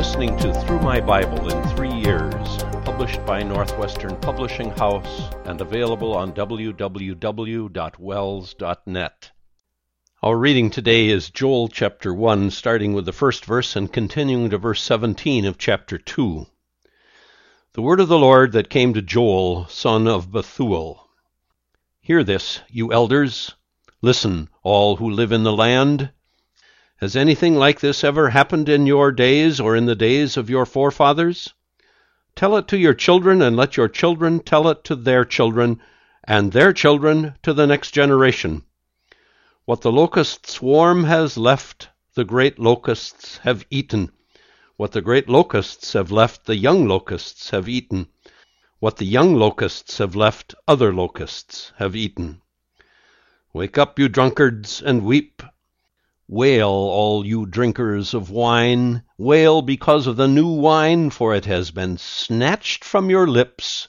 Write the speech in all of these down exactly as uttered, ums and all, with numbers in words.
listening to Through My Bible in Three Years, published by Northwestern Publishing House and available on w w w dot wells dot net. Our reading today is Joel chapter one, starting with the first verse and continuing to verse seventeen of chapter two. The word of the Lord that came to Joel, son of Bethuel. Hear this, you elders. Listen, all who live in the land. Has anything like this ever happened in your days or in the days of your forefathers? Tell it to your children, and let your children tell it to their children, and their children to the next generation. What the locust swarm has left, the great locusts have eaten. What the great locusts have left, the young locusts have eaten. What the young locusts have left, other locusts have eaten. Wake up, you drunkards, and weep. Wail, all you drinkers of wine. Wail because of the new wine, for it has been snatched from your lips.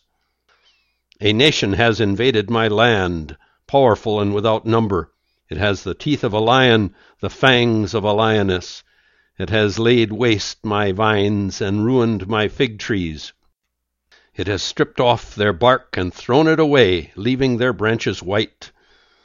A nation has invaded my land, powerful and without number. It has the teeth of a lion, the fangs of a lioness. It has laid waste my vines and ruined my fig trees. It has stripped off their bark and thrown it away, leaving their branches white.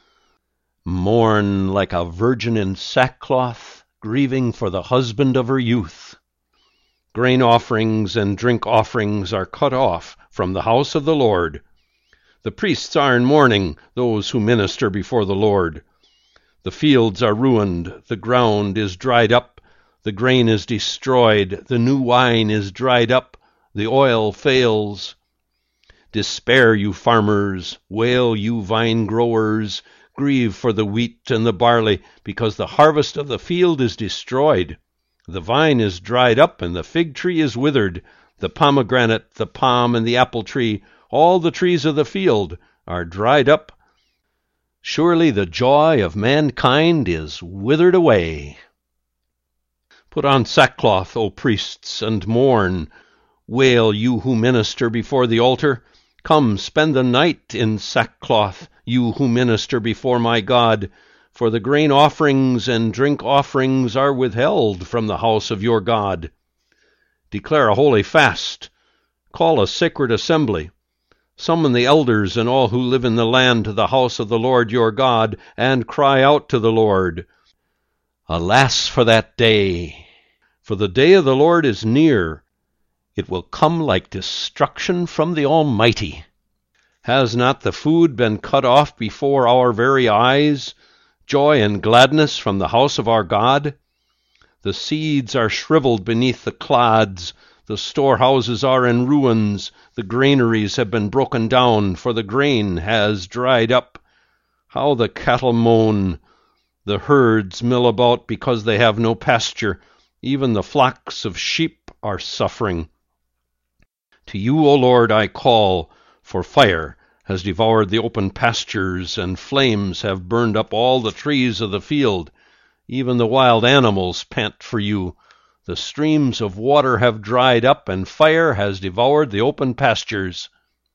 Mourn like a virgin in sackcloth, grieving for the husband of her youth. Grain offerings and drink offerings are cut off from the house of the Lord. The priests are in mourning, those who minister before the Lord. The fields are ruined, the ground is dried up, the grain is destroyed, the new wine is dried up, the oil fails. Despair, you farmers, wail, you vine growers. Grieve for the wheat and the barley, because the harvest of the field is destroyed. The vine is dried up, and the fig tree is withered. The pomegranate, the palm, and the apple tree, all the trees of the field, are dried up. Surely the joy of mankind is withered away. Put on sackcloth, O priests, and mourn. Wail, you who minister before the altar. Come, spend the night in sackcloth, you who minister before my God, for the grain offerings and drink offerings are withheld from the house of your God. Declare a holy fast. Call a sacred assembly. Summon the elders and all who live in the land to the house of the Lord your God, and cry out to the Lord. Alas for that day! For the day of the Lord is near. It will come like destruction from the Almighty. Has not the food been cut off before our very eyes, joy and gladness from the house of our God? The seeds are shriveled beneath the clods, the storehouses are in ruins, the granaries have been broken down, for the grain has dried up. How the cattle moan! The herds mill about because they have no pasture. Even the flocks of sheep are suffering. To you, O Lord, I call, for fire has devoured the open pastures, and flames have burned up all the trees of the field. Even the wild animals pant for you. The streams of water have dried up, and fire has devoured the open pastures.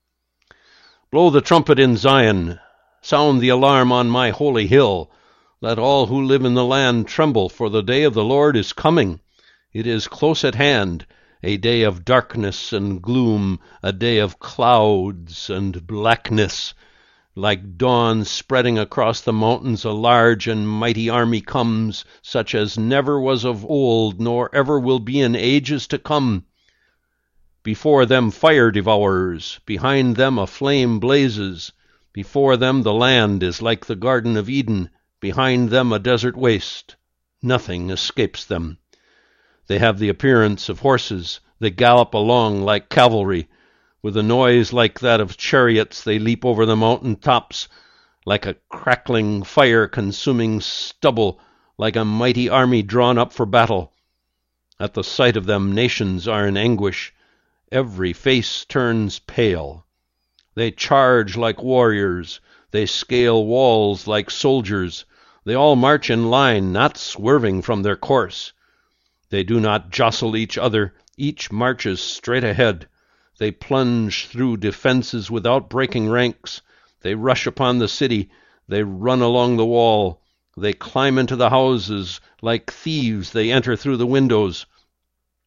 Blow the trumpet in Zion. Sound the alarm on my holy hill. Let all who live in the land tremble, for the day of the Lord is coming. It is close at hand. A day of darkness and gloom, a day of clouds and blackness. Like dawn spreading across the mountains, a large and mighty army comes, such as never was of old, nor ever will be in ages to come. Before them fire devours, behind them a flame blazes. Before them the land is like the Garden of Eden, behind them a desert waste. Nothing escapes them. They have the appearance of horses. They gallop along like cavalry. With a noise like that of chariots, they leap over the mountain tops, like a crackling fire consuming stubble, like a mighty army drawn up for battle. At the sight of them, nations are in anguish. Every face turns pale. They charge like warriors. They scale walls like soldiers. They all march in line, not swerving from their course. They do not jostle each other. Each marches straight ahead. They plunge through defenses without breaking ranks. They rush upon the city. They run along the wall. They climb into the houses. Like thieves, they enter through the windows.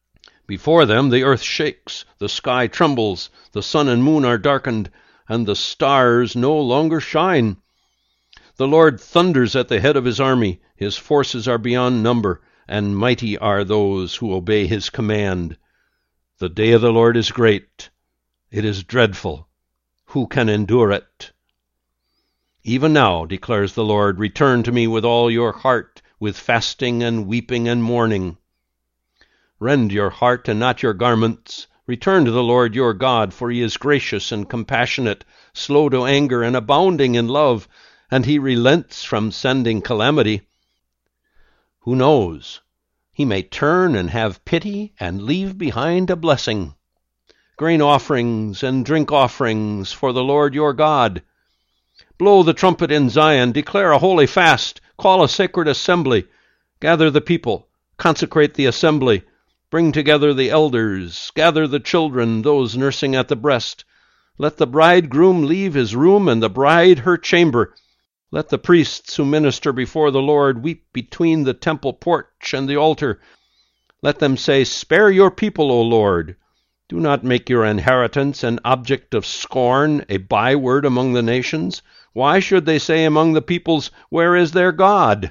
Before them the earth shakes, the sky trembles, the sun and moon are darkened, and the stars no longer shine. The Lord thunders at the head of his army. His forces are beyond number, and mighty are those who obey his command. The day of the Lord is great. It is dreadful. Who can endure it? Even now, declares the Lord, return to me with all your heart, with fasting and weeping and mourning. Rend your heart and not your garments. Return to the Lord your God, for he is gracious and compassionate, slow to anger and abounding in love, and he relents from sending calamity. Who knows? He may turn and have pity and leave behind a blessing. Grain offerings and drink offerings for the Lord your God. Blow the trumpet in Zion, declare a holy fast, call a sacred assembly, gather the people, consecrate the assembly, bring together the elders, gather the children, those nursing at the breast. Let the bridegroom leave his room and the bride her chamber. Let the priests who minister before the Lord weep between the temple porch and the altar. Let them say, spare your people, O Lord. Do not make your inheritance an object of scorn, a byword among the nations. Why should they say among the peoples, where is their God?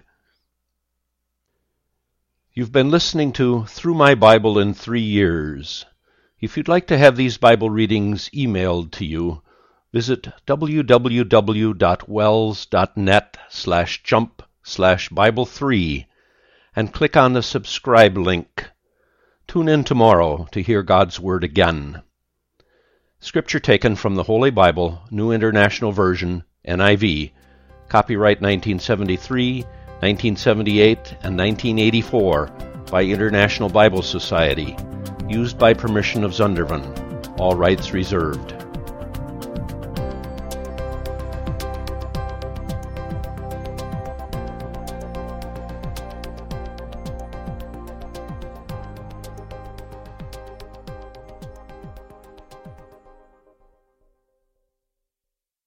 You've been listening to Through My Bible in Three Years. If you'd like to have these Bible readings emailed to you, visit www.wells.net slash jump slash Bible three and click on the subscribe link. Tune in tomorrow to hear God's Word again. Scripture taken from the Holy Bible, New International Version, N I V, copyright nineteen seventy-three, nineteen seventy-eight, and nineteen eighty-four by International Bible Society, used by permission of Zundervan. All rights reserved.